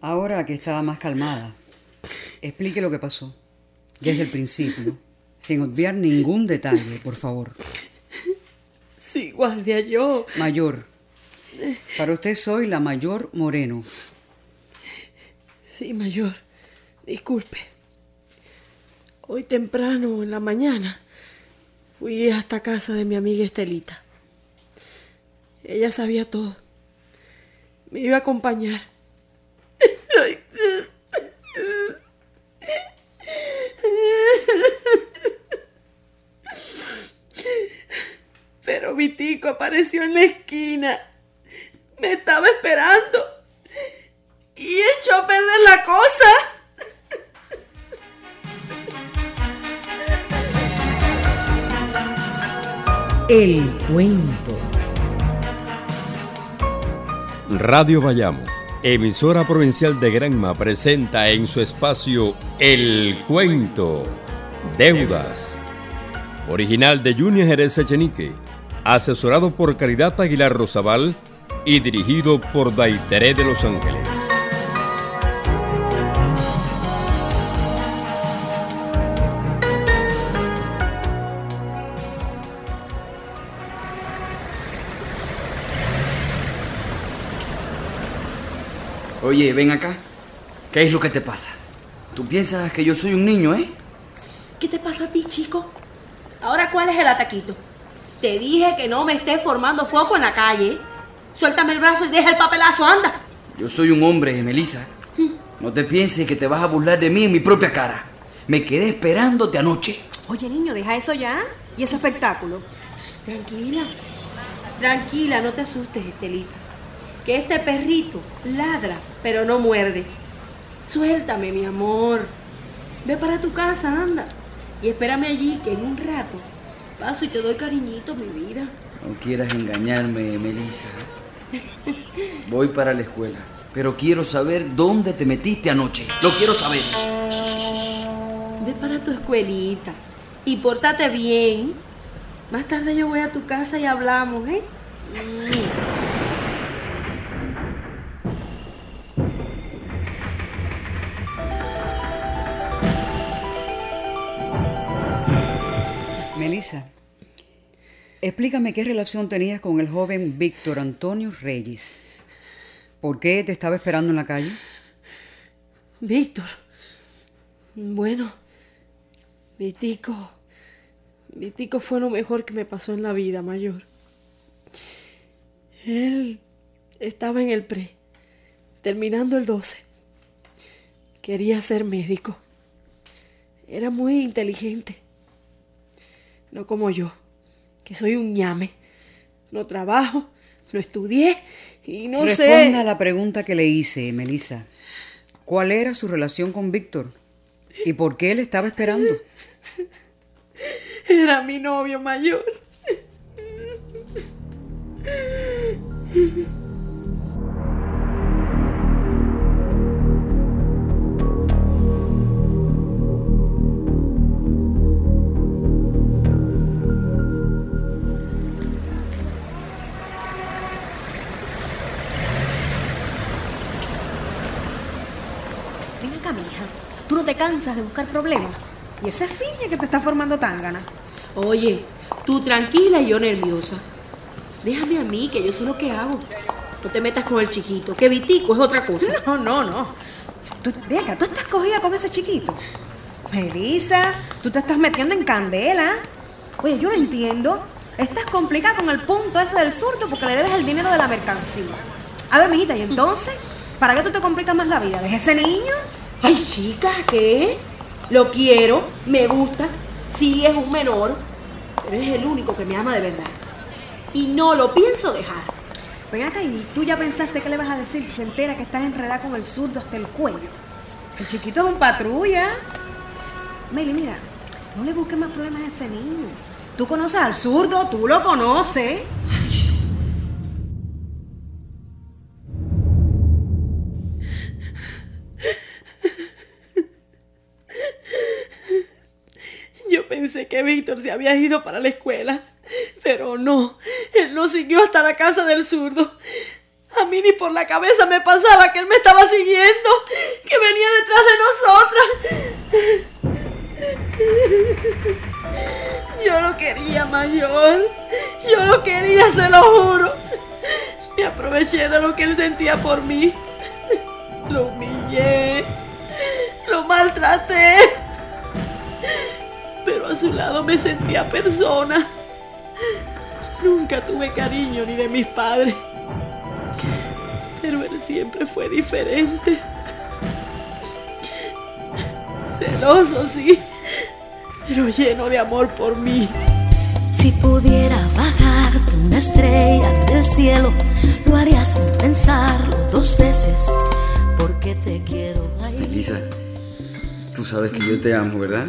Ahora que estaba más calmada, explique lo que pasó. Desde el principio, sin obviar ningún detalle, por favor. Sí, guardia, yo... Mayor. Para usted soy la Mayor Moreno. Sí, mayor. Disculpe. Hoy temprano, en la mañana, fui hasta casa de mi amiga Estelita. Ella sabía todo. Me iba a acompañar. Pero Vitico apareció en la esquina. Me estaba esperando. Y echó a perder la cosa. El cuento. Radio Bayamo, emisora provincial de Granma, presenta en su espacio El Cuento, Deudas. Original de Junior Jerez Echenique, asesorado por Caridad Aguilar Rosabal y dirigido por Daiteré de Los Ángeles. Oye, ven acá. ¿Qué es lo que te pasa? ¿Tú piensas que yo soy un niño, eh? ¿Qué te pasa a ti, chico? Ahora, ¿cuál es el ataquito? Te dije que no me estés formando foco en la calle. Suéltame el brazo y deja el papelazo, anda. Yo soy un hombre, Melissa. No te pienses que te vas a burlar de mí en mi propia cara. Me quedé esperándote anoche. Oye, niño, deja eso ya. ¿Y ese espectáculo? Shh, tranquila. Tranquila, no te asustes, Estelita. Que este perrito ladra, pero no muerde. Suéltame, mi amor. Ve para tu casa, anda. Y espérame allí, que en un rato paso y te doy cariñito, mi vida. No quieras engañarme, Melissa. Voy para la escuela, pero quiero saber dónde te metiste anoche. Lo quiero saber. Ve para tu escuelita y pórtate bien. Más tarde yo voy a tu casa y hablamos, ¿eh? Melissa, explícame qué relación tenías con el joven Víctor Antonio Reyes. ¿Por qué te estaba esperando en la calle? Víctor. Bueno, Vitico fue lo mejor que me pasó en la vida, mayor. Él estaba en el pre, terminando el 12. Quería ser médico. Era muy inteligente. No como yo, que soy un ñame. No trabajo, no estudié y no sé... Responda a la pregunta que le hice, Melissa. ¿Cuál era su relación con Víctor? ¿Y por qué él estaba esperando? Era mi novio mayor. Ven acá, mija. ¿Tú no te cansas de buscar problemas? ¿Y ese fiña que te está formando tángana? Oye, tú tranquila y yo nerviosa. Déjame a mí, que yo sé lo que hago. No te metas con el chiquito, que Vitico es otra cosa. No. Ve acá, tú estás cogida con ese chiquito. Melissa, tú te estás metiendo en candela. Oye, yo no entiendo. Estás complicada con el punto ese del surto porque le debes el dinero de la mercancía. A ver, mijita, ¿y entonces? ¿Para qué tú te complicas más la vida? ¿Deja ese niño? Ay, chica, ¿qué? Lo quiero, me gusta. Sí, es un menor, pero es el único que me ama de verdad. Y no lo pienso dejar. Ven acá, ¿y tú ya pensaste qué le vas a decir si se entera que estás enredada con el zurdo hasta el cuello? El chiquito es un patrulla. Meli, mira, no le busques más problemas a ese niño. Tú conoces al zurdo, tú lo conoces. Yo pensé que Víctor se había ido para la escuela, pero no. Él no siguió hasta la casa del zurdo. A mí ni por la cabeza me pasaba que él me estaba siguiendo, que venía detrás de nosotras. Yo lo quería, mayor. Yo lo quería, se lo juro. Me aproveché de lo que él sentía por mí. Lo humillé. Lo maltraté. Pero a su lado me sentía persona. Nunca tuve cariño ni de mis padres. Pero él siempre fue diferente. Celoso, sí, pero lleno de amor por mí. Si pudiera bajarte una estrella del cielo, lo haría sin pensarlo 2 veces, porque te quiero. Melissa, tú sabes que yo te amo, ¿verdad?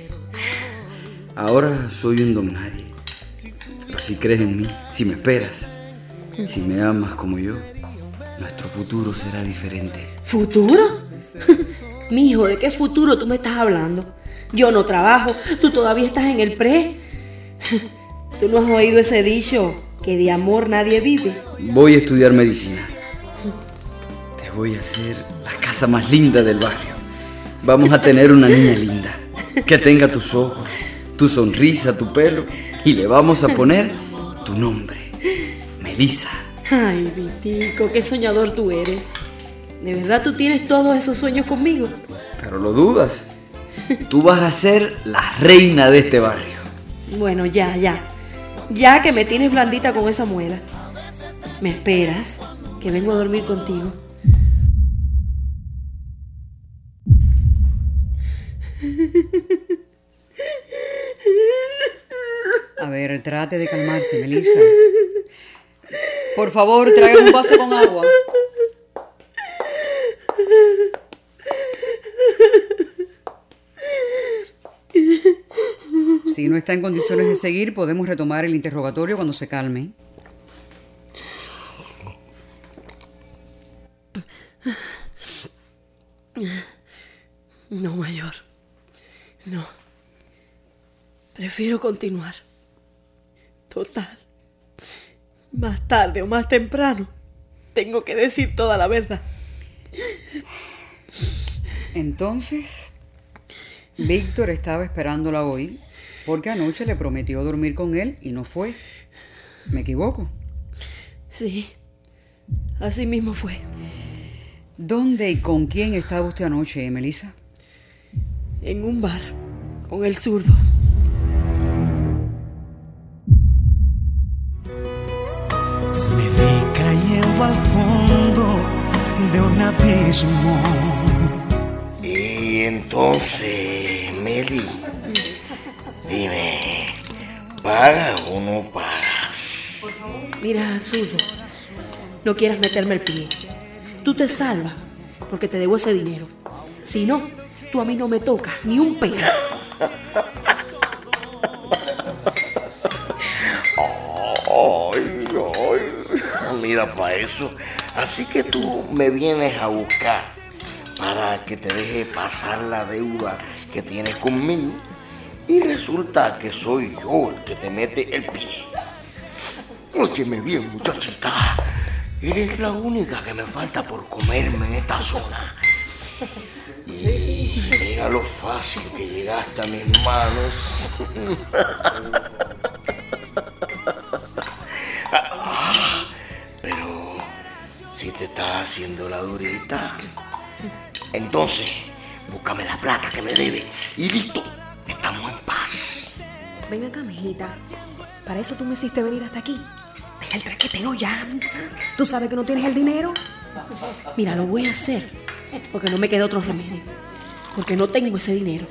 Ahora soy un don nadie. Pero si crees en mí, si me esperas, si me amas como yo, nuestro futuro será diferente. ¿Futuro? Mijo, ¿de qué futuro tú me estás hablando? Yo no trabajo, tú todavía estás en el pre. ¿Tú no has oído ese dicho que de amor nadie vive? Voy a estudiar medicina. Te voy a hacer la casa más linda del barrio. Vamos a tener una niña linda, que tenga tus ojos, tu sonrisa, tu pelo, y le vamos a poner tu nombre, Melissa. Ay, Vitico, qué soñador tú eres. ¿De verdad tú tienes todos esos sueños conmigo? Pero lo dudas. Tú vas a ser la reina de este barrio. Bueno, ya. Ya que me tienes blandita con esa muela. ¿Me esperas? Que vengo a dormir contigo. A ver, trate de calmarse, Melissa. Por favor, traiga un vaso con agua. Si no está en condiciones de seguir, podemos retomar el interrogatorio cuando se calme. No, mayor. No. Prefiero continuar. Total. Más tarde o más temprano, tengo que decir toda la verdad. Entonces, Víctor estaba esperándola hoy porque anoche le prometió dormir con él y no fue. ¿Me equivoco? Sí, así mismo fue. ¿Dónde y con quién estaba usted anoche, Melissa? En un bar, con el zurdo. Me vi cayendo al fondo de un abismo. Y entonces, Meli, dime, ¿pagas o no pagas? Mira, zurdo, no quieras meterme el pie. Tú te salvas porque te debo ese dinero. Si no, tú a mí no me tocas ni un pelo. Ay, mira para eso. Así que tú me vienes a buscar para que te deje pasar la deuda que tienes conmigo y resulta que soy yo el que te mete el pie. Óyeme bien, muchachita. Eres la única que me falta por comerme en esta zona. Y mira lo fácil que llegaste a mis manos. Pero si te estás haciendo la durita, entonces búscame la plata que me debe y listo, estamos en paz. Ven acá, mijita. Para eso tú me hiciste venir hasta aquí. Deja el traqueteo ya. ¿Tú sabes que no tienes el dinero? Mira, lo voy a hacer porque no me queda otro remedio. Porque no tengo ese dinero.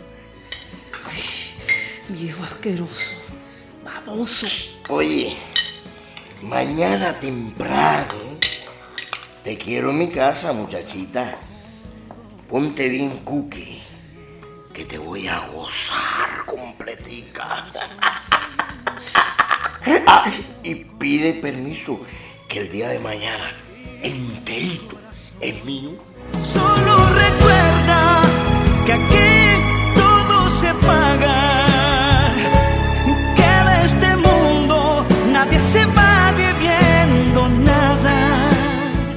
Ay, viejo asqueroso, baboso. Oye, mañana temprano te quiero en mi casa, muchachita. Ponte bien cookie, que te voy a gozar completica. Y pide permiso, que el día de mañana enterito es mío. Solo recuerda que aquí todo se paga, que de este mundo nadie se va debiendo nada.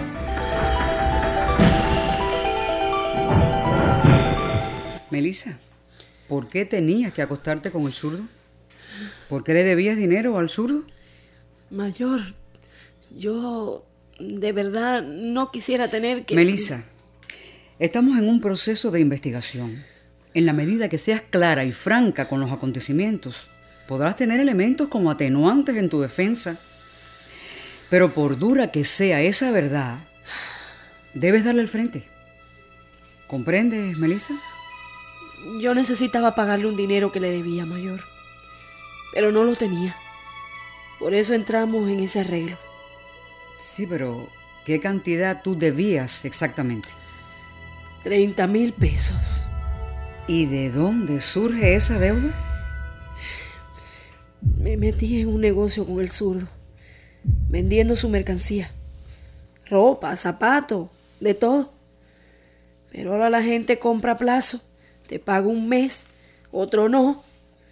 Melissa, ¿por qué tenías que acostarte con el zurdo? ¿Por qué le debías dinero al zurdo? Mayor, yo de verdad no quisiera tener que... Melissa, estamos en un proceso de investigación. En la medida que seas clara y franca con los acontecimientos, podrás tener elementos como atenuantes en tu defensa. Pero por dura que sea esa verdad, debes darle el frente. ¿Comprendes, Melissa? Yo necesitaba pagarle un dinero que le debía, mayor. Pero no lo tenía. Por eso entramos en ese arreglo. Sí, pero ¿qué cantidad tú debías exactamente? 30,000 pesos. ¿Y de dónde surge esa deuda? Me metí en un negocio con el zurdo, vendiendo su mercancía. Ropa, zapatos, de todo. Pero ahora la gente compra a plazo. Te paga un mes, otro no.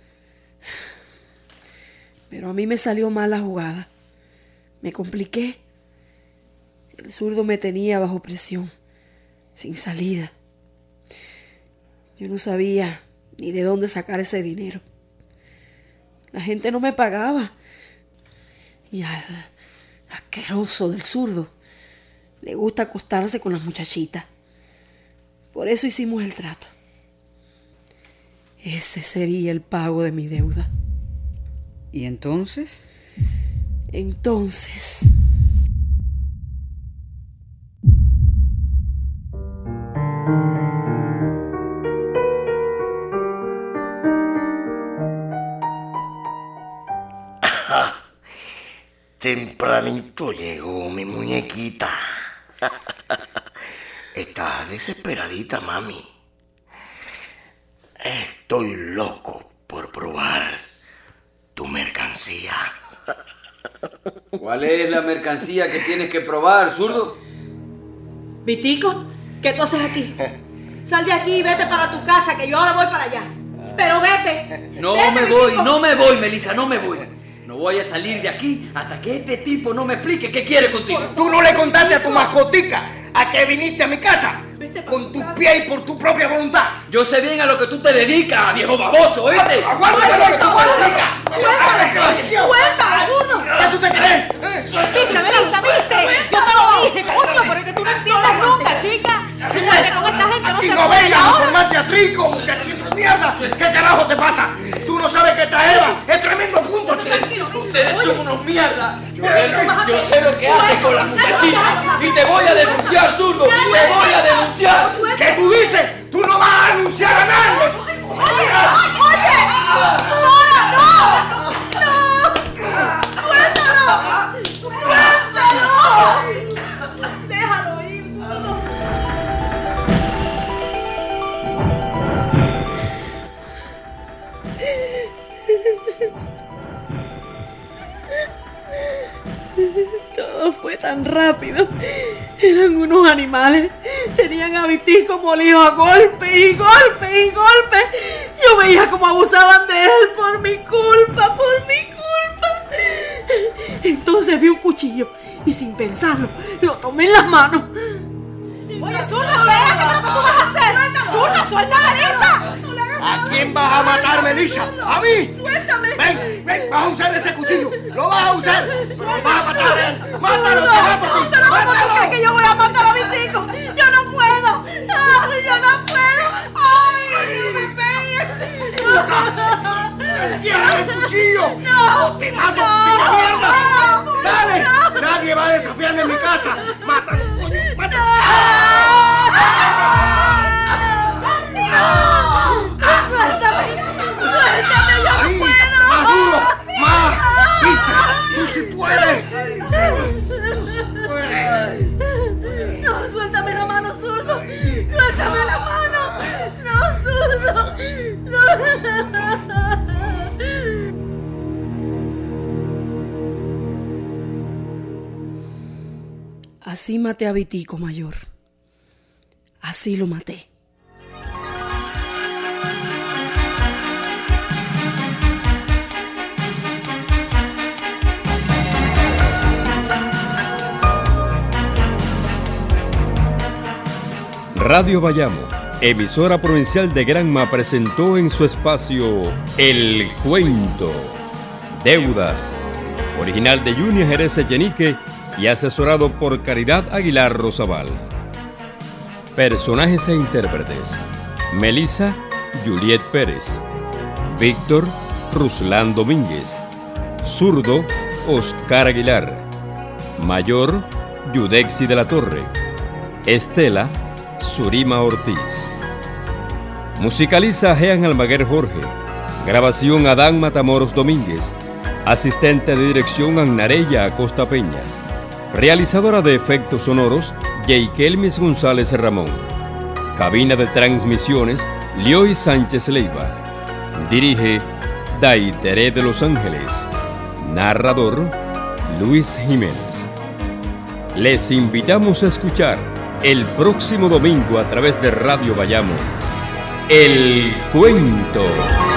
Pero a mí me salió mal la jugada. Me compliqué. El zurdo me tenía bajo presión, sin salida. Yo no sabía ni de dónde sacar ese dinero. La gente no me pagaba. Y al asqueroso del zurdo le gusta acostarse con las muchachitas. Por eso hicimos el trato. Ese sería el pago de mi deuda. ¿Y entonces? Entonces... Tempranito llegó mi muñequita. Está desesperadita, mami. Estoy loco por probar tu mercancía. ¿Cuál es la mercancía que tienes que probar, zurdo? Vitico, ¿qué tú haces aquí? Sal de aquí y vete para tu casa, que yo ahora voy para allá. Pero vete. No Vete, me voy, Vitico. no me voy, Melissa, no me voy. No voy a salir de aquí hasta que este tipo no me explique qué quiere contigo. Tú no le contaste a tu mascotica a que viniste a mi casa Vete pa' con tu tu casa. pie y por tu propia voluntad. Yo sé bien a lo que tú te dedicas, viejo baboso, ¿oíste? ¡Aguárdate lo que tú te dedicas! ¡Suelta, zurdo! ¿Qué tú te crees? ¿Viste, Melissa, viste? Yo te lo dije, coño, pero es que tú no entiendes nunca, chica. Tú sabes que con esta gente no Y se no puede. vengas a Ahora formarte a trico, muchachito de mierda. ¿Qué carajo te pasa? Tú no sabes que esta Eva es tremendo punto, chico. Ustedes son unos mierda. Yo sé lo que haces con las muchachitas. Y te voy a denunciar, zurdo. Te voy a denunciar. ¿Qué tú dices? Tú no vas a denunciar a nadie. déjalo ir, zurdo. Todo fue tan rápido. Eran unos animales. Tenían a Vitico molido a golpe y golpe y golpe. Yo veía cómo abusaban de él por mi culpa, por mi culpa. Entonces vi un cuchillo y sin pensarlo lo tomé en las manos. Oye, zurdo, espera, ¿qué es lo que tú vas a hacer? Zurdo, suelta a Melissa. ¿A quién vas a matar, Melissa? ¿A mí? Suéltame. Ven, vas a usar ese cuchillo. Lo vas a usar. Lo vas a matar a él. Mátalo, te Zurdo, mato. pero ¿cómo tú Mátalo. crees que yo voy a matar a Vitico? Yo no puedo. Ay, yo no puedo. Ay, no me pegues. ¡Entierra el cuchillo! No, ¡O te mato, no, mierda! no, ¡Dale! no. ¡Nadie va a desafiarme en mi casa! ¡Mátalo, coño! ¡Mátalo! Suéltame, suéltame, yo no ¡Ahí! puedo. ¡Más duro! ¡Más! ¡Viste! ¡Tú sí puedes! No, suéltame la mano, zurdo. Suéltame la mano. No, zurdo. Así maté a Vitico, mayor. Así lo maté. Radio Bayamo, Emisora Provincial de Granma presentó en su espacio El Cuento, Deudas, original de Junior Jerez Echenique y asesorado por Caridad Aguilar Rosabal. Personajes e intérpretes: Melissa, Juliet Pérez; Víctor, Ruslan Domínguez; Zurdo, Oscar Aguilar; Mayor, Yudexi de la Torre; Estela, Surima Ortiz. Musicaliza Jean Almaguer Jorge. Grabación Adán Matamoros Domínguez. Asistente de dirección Annarella Acosta Peña. Realizadora de efectos sonoros Yeikelmis González Ramón. Cabina de transmisiones Lioy Sánchez Leiva. Dirige Daiteré de Los Ángeles. Narrador Luis Jiménez. Les invitamos a escuchar el próximo domingo a través de Radio Bayamo El Cuento.